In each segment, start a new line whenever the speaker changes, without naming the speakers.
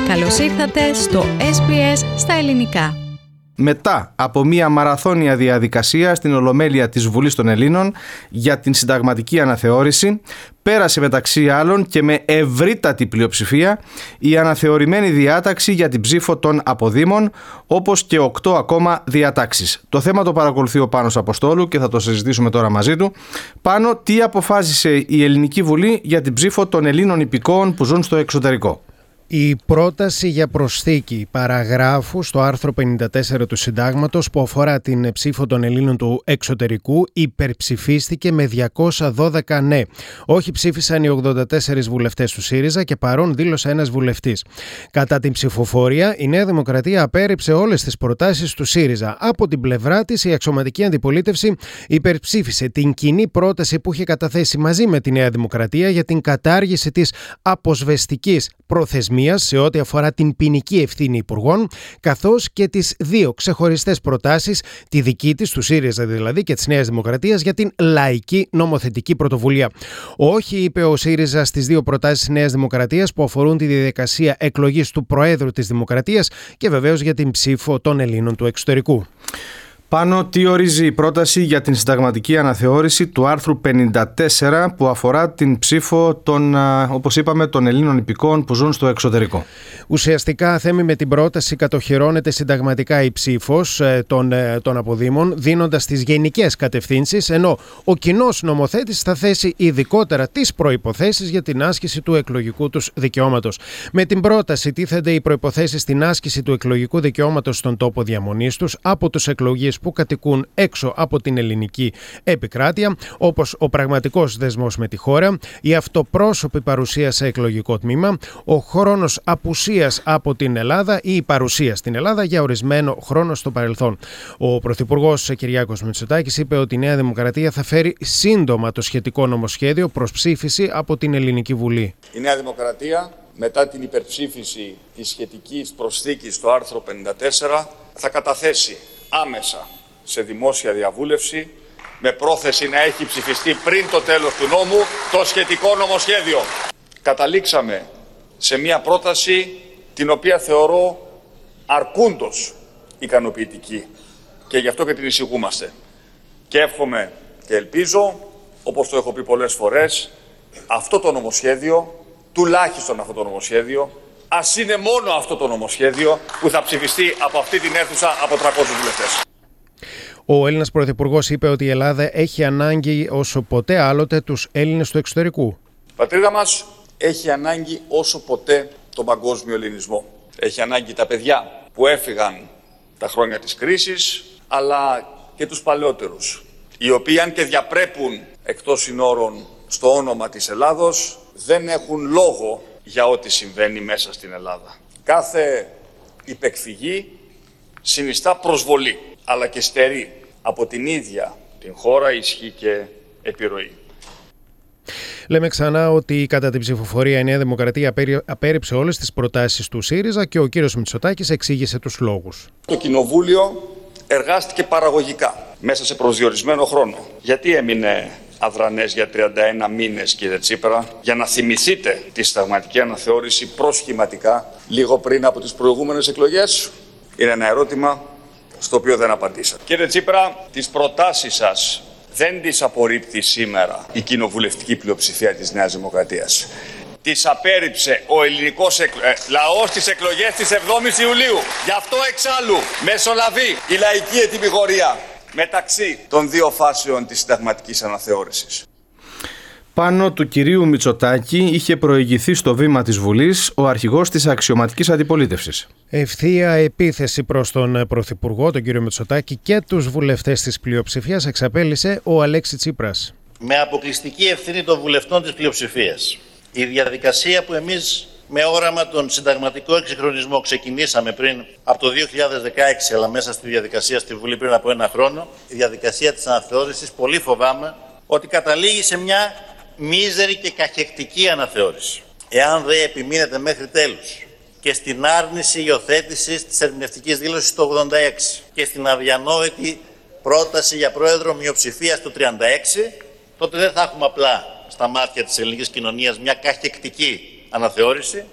Καλώς ήρθατε στο SBS στα ελληνικά.
Μετά από μια μαραθώνια διαδικασία στην Ολομέλεια της Βουλής των Ελλήνων για την συνταγματική αναθεώρηση, πέρασε μεταξύ άλλων και με ευρύτατη πλειοψηφία η αναθεωρημένη διάταξη για την ψήφο των αποδήμων, όπως και 8 ακόμα διατάξεις. Το θέμα το παρακολουθεί ο Πάνος Αποστόλου και θα το συζητήσουμε τώρα μαζί του. Πάνο, τι αποφάσισε η Ελληνική Βουλή για την ψήφο των Ελλήνων υπηκόων που ζουν στο εξωτερικό?
Η πρόταση για προσθήκη παραγράφου στο άρθρο 54 του Συντάγματος που αφορά την ψήφο των Ελλήνων του εξωτερικού υπερψηφίστηκε με 212 ναι. Όχι ψήφισαν οι 84 βουλευτές του ΣΥΡΙΖΑ και παρόν δήλωσε ένας βουλευτής. Κατά την ψηφοφορία, η Νέα Δημοκρατία απέρριψε όλες τις προτάσεις του ΣΥΡΙΖΑ. Από την πλευρά της, η αξιωματική αντιπολίτευση υπερψήφισε την κοινή πρόταση που είχε καταθέσει μαζί με τη Νέα Δημοκρατία για την κατάργηση της αποσβεστικής προθεσμίας σε ό,τι αφορά την ποινική ευθύνη υπουργών, καθώς και τις δύο ξεχωριστές προτάσεις, τη δική της, του ΣΥΡΙΖΑ δηλαδή, και της Νέας Δημοκρατίας για την λαϊκή νομοθετική πρωτοβουλία. Όχι, είπε ο ΣΥΡΙΖΑ στις δύο προτάσεις της Νέας Δημοκρατίας που αφορούν τη διαδικασία εκλογής του Προέδρου της Δημοκρατίας και βεβαίως για την ψήφο των Ελλήνων του εξωτερικού.
Πάνω, τι ορίζει η πρόταση για την συνταγματική αναθεώρηση του άρθρου 54 που αφορά την ψήφο των, όπως είπαμε, των Ελλήνων υπηκόων που ζουν στο εξωτερικό?
Ουσιαστικά, Θέμη, με την πρόταση κατοχυρώνεται συνταγματικά η ψήφος των αποδήμων, δίνοντας τις γενικές κατευθύνσεις, ενώ ο κοινός νομοθέτης θα θέσει ειδικότερα τις προϋποθέσεις για την άσκηση του εκλογικού τους δικαιώματος. Με την πρόταση τίθενται οι προϋποθέσεις στην άσκηση του εκλογικού δικαιώματος στον τόπο διαμονής τους από τους εκλογείς που κατοικούν έξω από την ελληνική επικράτεια, όπως ο πραγματικός δεσμός με τη χώρα, η αυτοπρόσωπη παρουσία σε εκλογικό τμήμα, ο χρόνος απουσίας από την Ελλάδα ή η παρουσία στην Ελλάδα για ορισμένο χρόνο στο παρελθόν. Ο Πρωθυπουργός Κυριάκος Μητσοτάκης είπε ότι η Νέα Δημοκρατία θα φέρει σύντομα το σχετικό νομοσχέδιο προς ψήφιση από την Ελληνική Βουλή.
Η Νέα Δημοκρατία, μετά την υπερψήφιση της σχετικής προσθήκης στο άρθρο 54, θα καταθέσει άμεσα σε δημόσια διαβούλευση, με πρόθεση να έχει ψηφιστεί πριν το τέλος του νόμου, το σχετικό νομοσχέδιο. Καταλήξαμε σε μια πρόταση την οποία θεωρώ αρκούντος ικανοποιητική και γι' αυτό και την εισηγούμαστε. Και εύχομαι και ελπίζω, όπως το έχω πει πολλές φορές, αυτό το νομοσχέδιο, τουλάχιστον αυτό το νομοσχέδιο, ας είναι μόνο αυτό το νομοσχέδιο που θα ψηφιστεί από αυτή την αίθουσα από 300 βουλευτές.
Ο Έλληνας Πρωθυπουργός είπε ότι η Ελλάδα έχει ανάγκη όσο ποτέ άλλοτε τους Έλληνες του εξωτερικού.
Η πατρίδα μας έχει ανάγκη όσο ποτέ τον παγκόσμιο ελληνισμό. Έχει ανάγκη τα παιδιά που έφυγαν τα χρόνια της κρίσης, αλλά και τους παλαιότερους, οι οποίοι αν και διαπρέπουν εκτός συνόρων στο όνομα της Ελλάδος, δεν έχουν λόγο για ό,τι συμβαίνει μέσα στην Ελλάδα. Κάθε υπεκφυγή συνιστά προσβολή, αλλά και στερεί από την ίδια την χώρα ισχύ και επιρροή.
Λέμε ξανά ότι κατά την ψηφοφορία η Νέα Δημοκρατία απέρριψε όλες τις προτάσεις του ΣΥΡΙΖΑ και ο κύριος Μητσοτάκης εξήγησε τους λόγους.
Το Κοινοβούλιο εργάστηκε παραγωγικά μέσα σε προσδιορισμένο χρόνο. Γιατί έμεινε αδρανές για 31 μήνες, κύριε Τσίπρα, για να θυμηθείτε τη συνταγματική αναθεώρηση προσχηματικά λίγο πριν από τις προηγούμενες εκλογές? Είναι ένα ερώτημα στο οποίο δεν απαντήσατε. Κύριε Τσίπρα, τις προτάσεις σας δεν τις απορρίπτει σήμερα η κοινοβουλευτική πλειοψηφία της Νέας Δημοκρατίας. Τις απέρριψε ο ελληνικός λαός στις εκλογές της 7ης Ιουλίου. Γι' αυτό εξάλλου μεσολαβεί η λαϊκή ετυμηγορία μεταξύ των δύο φάσεων της συνταγματικής αναθεώρησης.
Πάνω του κυρίου Μητσοτάκη είχε προηγηθεί στο βήμα της Βουλής ο αρχηγός της αξιωματικής αντιπολίτευσης.
Ευθεία επίθεση προς τον Πρωθυπουργό, τον κύριο Μητσοτάκη, και τους βουλευτές της πλειοψηφίας εξαπέλυσε ο Αλέξη Τσίπρας.
Με αποκλειστική ευθύνη των βουλευτών της πλειοψηφίας, η διαδικασία που εμείς με όραμα τον συνταγματικό εξυγχρονισμό ξεκινήσαμε πριν από το 2016, αλλά μέσα στη διαδικασία στη Βουλή πριν από ένα χρόνο, η διαδικασία της αναθεώρησης, πολύ φοβάμαι ότι καταλήγει σε μια μίζερη και καχεκτική αναθεώρηση. Εάν δεν επιμείνετε μέχρι τέλους και στην άρνηση υιοθέτησης της ερμηνευτικής δήλωσης του 86 και στην αδιανόητη πρόταση για πρόεδρο μειοψηφίας του 36, τότε δεν θα έχουμε απλά στα μάτια της ελληνικής κοινωνίας μια καχεκτική αναθεώρηση,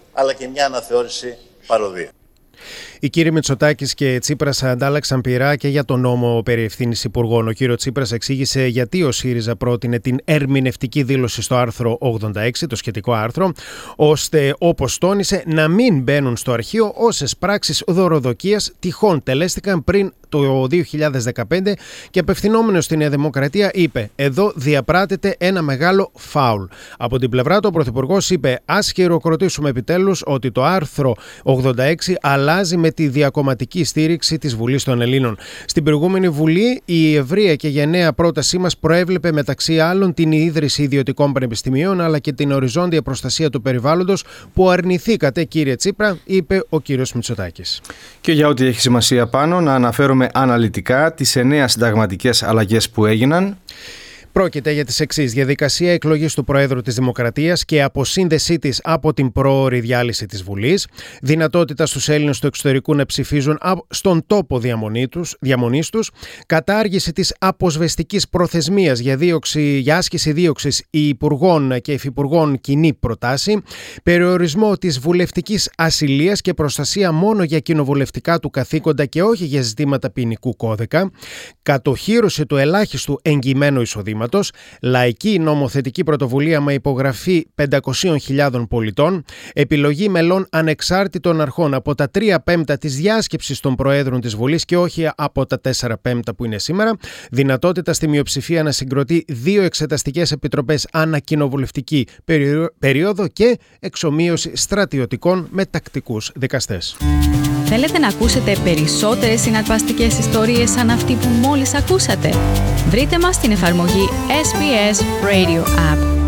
αλλά και μια αναθεώρηση παροδία.
Οι κύριοι Μητσοτάκης και Τσίπρας αντάλλαξαν πειρά και για τον νόμο περί ευθύνης υπουργών. Ο κύριος Τσίπρας εξήγησε γιατί ο ΣΥΡΙΖΑ πρότεινε την ερμηνευτική δήλωση στο άρθρο 86, το σχετικό άρθρο, ώστε, όπως τόνισε, να μην μπαίνουν στο αρχείο όσες πράξεις δωροδοκίας τυχόν τελέστηκαν πριν το 2015 και απευθυνόμενος στη Νέα Δημοκρατία είπε: εδώ διαπράτεται ένα μεγάλο φάουλ. Από την πλευρά του ο Πρωθυπουργός είπε: ας χειροκροτήσουμε επιτέλους ότι το άρθρο 86 αλλάζει με τη διακομματική στήριξη της Βουλής των Ελλήνων. Στην προηγούμενη Βουλή η ευρεία και γενναία πρότασή μας προέβλεπε μεταξύ άλλων την ίδρυση ιδιωτικών πανεπιστημίων αλλά και την οριζόντια προστασία του περιβάλλοντος που αρνηθήκατε, κύριε Τσίπρα, είπε ο κύριος Μητσοτάκης.
Και για ό,τι έχει σημασία πάνω να αναφέρουμε αναλυτικά τις 9 συνταγματικές αλλαγές που έγιναν.
Πρόκειται για τις εξής: διαδικασία εκλογής του Προέδρου της Δημοκρατίας και αποσύνδεσή της από την προώρη διάλυση της Βουλής, δυνατότητα στους Έλληνες του εξωτερικού να ψηφίζουν στον τόπο διαμονής τους, κατάργηση της αποσβεστικής προθεσμίας για άσκηση δίωξης υπουργών και υφυπουργών κοινή προτάση, περιορισμό της βουλευτικής ασυλίας και προστασία μόνο για κοινοβουλευτικά του καθήκοντα και όχι για ζητήματα ποινικού κώδικα, κατοχύρωση του ελάχιστου εγγυημένου εισοδήματος, λαϊκή νομοθετική πρωτοβουλία με υπογραφή 500.000 πολιτών, επιλογή μελών ανεξάρτητων αρχών από τα 3/5 της διάσκεψης των Προέδρων της Βουλής και όχι από τα 4/5 που είναι σήμερα, δυνατότητα στη μειοψηφία να συγκροτεί 2 εξεταστικές επιτροπές ανά κοινοβουλευτική περίοδο και εξομοίωση στρατιωτικών με τακτικούς δικαστές.
Θέλετε να ακούσετε περισσότερες συναρπαστικές ιστορίες σαν αυτή που μόλις ακούσατε? Βρείτε μας στην εφαρμογή SBS Radio App.